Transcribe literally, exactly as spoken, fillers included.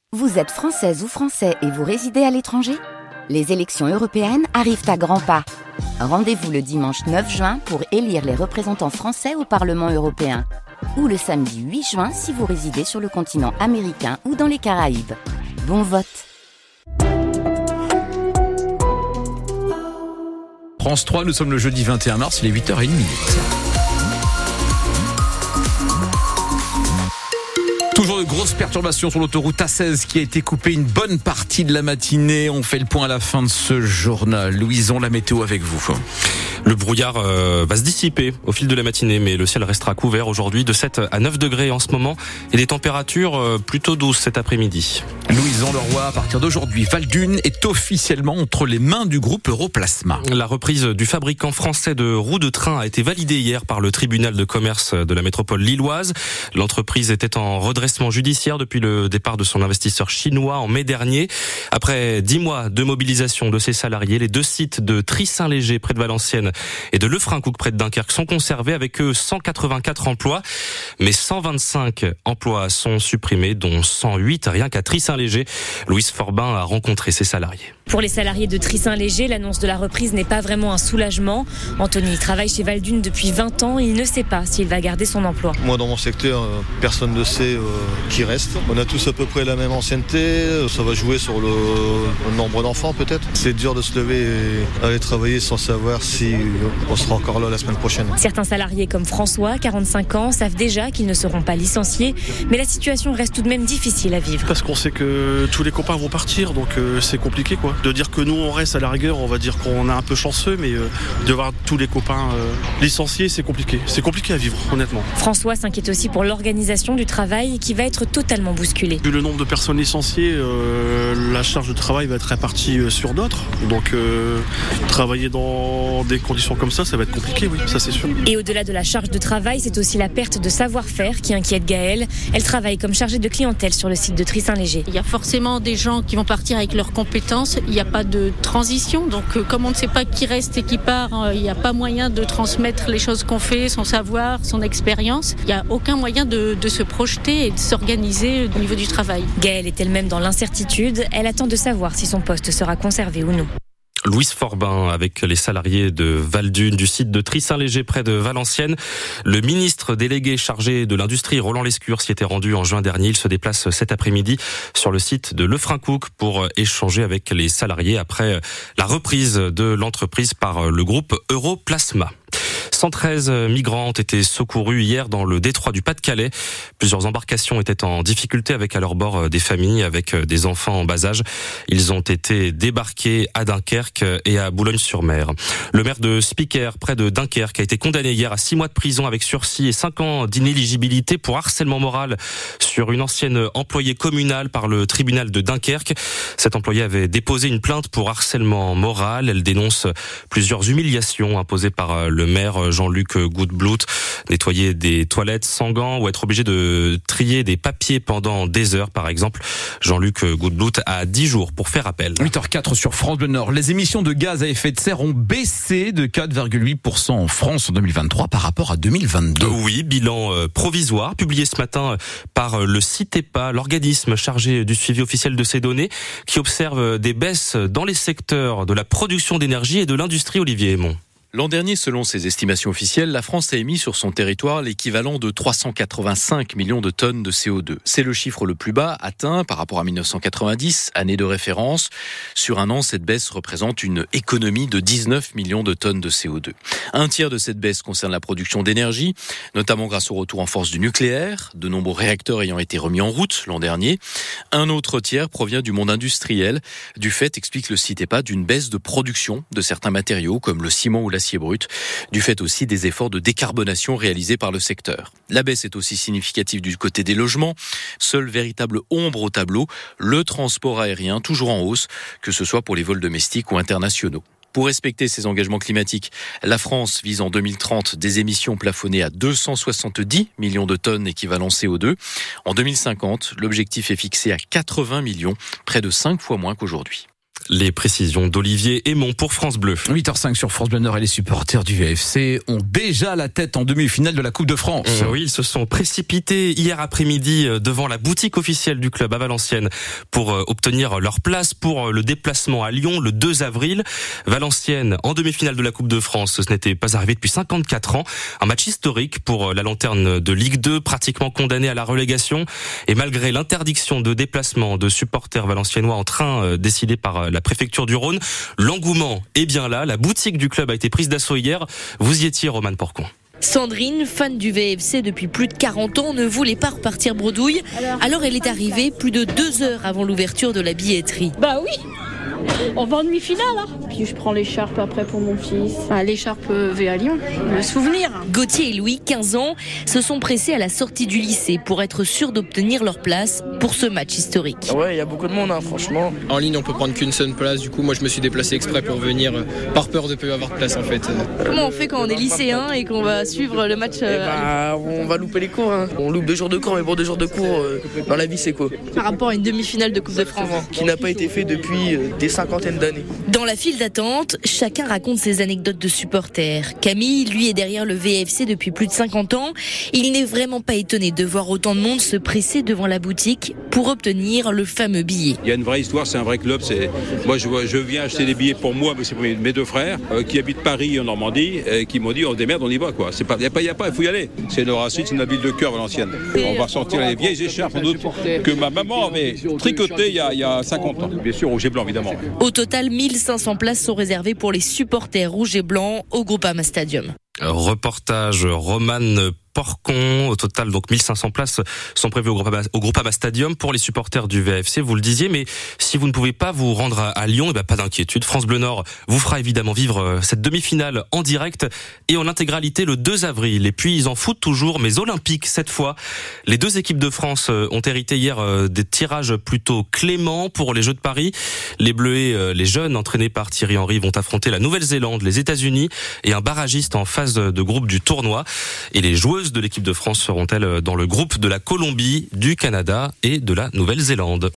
Vous êtes française ou français et vous résidez à l'étranger ? Les élections européennes arrivent à grands pas. Rendez-vous le dimanche neuf juin pour élire les représentants français au Parlement européen. Ou le samedi huit juin si vous résidez sur le continent américain ou dans les Caraïbes. Bon vote! France trois, nous sommes le jeudi vingt et un mars, il est huit heures trente. Toujours de grosses perturbations sur l'autoroute A seize qui a été coupée une bonne partie de la matinée. On fait le point à la fin de ce journal. Louison, la météo avec vous. Le brouillard euh, va se dissiper au fil de la matinée, mais le ciel restera couvert aujourd'hui de sept à neuf degrés en ce moment et des températures euh, plutôt douces cet après-midi. Louison Leroy, à partir d'aujourd'hui, Valdune est officiellement entre les mains du groupe Europlasma. La reprise du fabricant français de roues de train a été validée hier par le tribunal de commerce de la métropole lilloise. L'entreprise était en redressement judiciaire depuis le départ de son investisseur chinois en mai dernier. Après dix mois de mobilisation de ses salariés, les deux sites de Tris-Saint-Léger près de Valenciennes et de Lefrancouc près de Dunkerque sont conservés avec eux cent quatre-vingt-quatre emplois, mais cent vingt-cinq emplois sont supprimés, dont cent huit rien qu'à Tris-Saint-Léger. Louise Forbin a rencontré ses salariés. Pour les salariés de Tris-Saint-Léger, l'annonce de la reprise n'est pas vraiment un soulagement. Anthony travaille chez Valdune depuis vingt ans et il ne sait pas s'il va garder son emploi. Moi, dans mon secteur, personne ne sait euh, qui reste. On a tous à peu près la même ancienneté. Ça va jouer sur le, le nombre d'enfants peut-être. C'est dur de se lever et aller travailler sans savoir si on sera encore là la semaine prochaine. Certains salariés comme François, quarante-cinq ans, savent déjà qu'ils ne seront pas licenciés. Mais la situation reste tout de même difficile à vivre. Parce qu'on sait que tous les copains vont partir, donc euh, c'est compliqué quoi. De dire que nous on reste à la rigueur, on va dire qu'on est un peu chanceux, mais euh, de voir tous les copains euh, licenciés, c'est compliqué. C'est compliqué à vivre, honnêtement. François s'inquiète aussi pour l'organisation du travail qui va être totalement bousculée. Vu le nombre de personnes licenciées, euh, la charge de travail va être répartie euh, sur d'autres. Donc euh, travailler dans des conditions comme ça, ça va être compliqué, oui, ça c'est sûr. Et au-delà de la charge de travail, c'est aussi la perte de savoir-faire qui inquiète Gaëlle. Elle travaille comme chargée de clientèle sur le site de Tris-Saint-Léger. Il y a forcément des gens qui vont partir avec leurs compétences. Il n'y a pas de transition, donc euh, comme on ne sait pas qui reste et qui part, euh, il n'y a pas moyen de transmettre les choses qu'on fait, son savoir, son expérience. Il n'y a aucun moyen de, de se projeter et de s'organiser au niveau du travail. Gaëlle est elle-même dans l'incertitude. Elle attend de savoir si son poste sera conservé ou non. Louise Forbin avec les salariés de Valdune du site de Tris-Saint-Léger près de Valenciennes. Le ministre délégué chargé de l'industrie, Roland Lescure, s'y était rendu en juin dernier. Il se déplace cet après-midi sur le site de Lefrancouc pour échanger avec les salariés après la reprise de l'entreprise par le groupe Europlasma. cent treize migrants ont été secourus hier dans le détroit du Pas-de-Calais. Plusieurs embarcations étaient en difficulté avec à leur bord des familles avec des enfants en bas âge. Ils ont été débarqués à Dunkerque et à Boulogne-sur-Mer. Le maire de Spiker, près de Dunkerque, a été condamné hier à six mois de prison avec sursis et cinq ans d'inéligibilité pour harcèlement moral sur une ancienne employée communale par le tribunal de Dunkerque. Cette employée avait déposé une plainte pour harcèlement moral. Elle dénonce plusieurs humiliations imposées par le maire Jean-Luc Goudblout, nettoyer des toilettes sans gants ou être obligé de trier des papiers pendant des heures, par exemple. Jean-Luc Goudblout a dix jours pour faire appel. huit heures quatre sur France Bleu Nord. Les émissions de gaz à effet de serre ont baissé de quatre virgule huit pour cent en France en deux mille vingt-trois par rapport à deux mille vingt-deux. Oui, bilan provisoire publié ce matin par le CITEPA, l'organisme chargé du suivi officiel de ces données, qui observe des baisses dans les secteurs de la production d'énergie et de l'industrie. Olivier Aymon. L'an dernier, selon ses estimations officielles, la France a émis sur son territoire l'équivalent de trois cent quatre-vingt-cinq millions de tonnes de C O deux. C'est le chiffre le plus bas atteint par rapport à mille neuf cent quatre-vingt-dix, année de référence. Sur un an, cette baisse représente une économie de dix-neuf millions de tonnes de C O deux. Un tiers de cette baisse concerne la production d'énergie, notamment grâce au retour en force du nucléaire, de nombreux réacteurs ayant été remis en route l'an dernier. Un autre tiers provient du monde industriel, du fait, explique le CITEPA, d'une baisse de production de certains matériaux comme le ciment ou la l'acier brut, du fait aussi des efforts de décarbonation réalisés par le secteur. La baisse est aussi significative du côté des logements. Seule véritable ombre au tableau, le transport aérien, toujours en hausse, que ce soit pour les vols domestiques ou internationaux. Pour respecter ses engagements climatiques, la France vise en deux mille trente des émissions plafonnées à deux cent soixante-dix millions de tonnes équivalent C O deux. En deux mille cinquante, l'objectif est fixé à quatre-vingts millions, près de cinq fois moins qu'aujourd'hui. Les précisions d'Olivier Aymon pour France Bleu. huit heures cinq sur France Bleu Nord et les supporters du V F C ont déjà la tête en demi-finale de la Coupe de France. Oui, ils se sont précipités hier après-midi devant la boutique officielle du club à Valenciennes pour obtenir leur place pour le déplacement à Lyon le deux avril. Valenciennes en demi-finale de la Coupe de France, ce n'était pas arrivé depuis cinquante-quatre ans. Un match historique pour la lanterne de Ligue deux, pratiquement condamnée à la relégation. Et malgré l'interdiction de déplacement de supporters valenciennois en train décidée par la la préfecture du Rhône, l'engouement est bien là. La boutique du club a été prise d'assaut hier. Vous y étiez, Romane Porcon. Sandrine, fan du V F C depuis plus de quarante ans, ne voulait pas repartir bredouille. Alors elle est arrivée plus de deux heures avant l'ouverture de la billetterie. Bah oui, on va en demi-finale. Hein. Puis je prends l'écharpe après pour mon fils. Ah, l'écharpe V à Lyon, le souvenir. Gauthier et Louis, quinze ans, se sont pressés à la sortie du lycée pour être sûrs d'obtenir leur place pour ce match historique. Ouais, il y a beaucoup de monde, hein, franchement. En ligne, on peut prendre qu'une seule place. Du coup, moi, je me suis déplacé exprès pour venir, euh, par peur de ne pas avoir de place, en fait. Comment on fait quand on est lycéen et qu'on va suivre le match euh, eh bah, on va louper les cours. Hein. On loupe deux jours de cours, mais bon, deux jours de cours, euh, dans la vie, c'est quoi? Par rapport à une demi-finale de Coupe de France. Qui n'a pas été fait depuis euh, des cinquantaines d'années. Dans la file d'attente, chacun raconte ses anecdotes de supporters. Camille, lui, est derrière le V F C depuis plus de cinquante ans. Il n'est vraiment pas étonné de voir autant de monde se presser devant la boutique pour obtenir le fameux billet. Il y a une vraie histoire, c'est un vrai club. C'est... Moi, je, je viens acheter des billets pour moi, mais c'est pour mes deux frères euh, qui habitent Paris en Normandie, et qui m'ont dit on se démerde, on y va. Quoi. C'est pas, il n'y a pas, il y a pas, il faut y aller. C'est le Racine, c'est une ville de cœur, Valenciennes. On va sortir les vieilles écharpes, sans doute, que ma maman avait tricotées il y a, il y a cinquante ans. Bien sûr, rouge et blanc, évidemment. Au total, mille cinq cents places sont réservées pour les supporters rouges et blancs au Groupama Stadium. Reportage Romane Porcon. Au total, donc mille cinq cents places sont prévues au Groupama, au Groupama Stadium pour les supporters du V F C. Vous le disiez, mais si vous ne pouvez pas vous rendre à, à Lyon, eh ben pas d'inquiétude. France Bleu Nord vous fera évidemment vivre cette demi-finale en direct et en intégralité le deux avril. Et puis ils en foutent toujours, mais olympiques cette fois. Les deux équipes de France ont hérité hier des tirages plutôt cléments pour les Jeux de Paris. Les Bleuets, les jeunes entraînés par Thierry Henry, vont affronter la Nouvelle-Zélande, les États-Unis et un barragiste en phase de groupe du tournoi. Et les joueuses de l'équipe de France seront-elles dans le groupe de la Colombie, du Canada et de la Nouvelle-Zélande.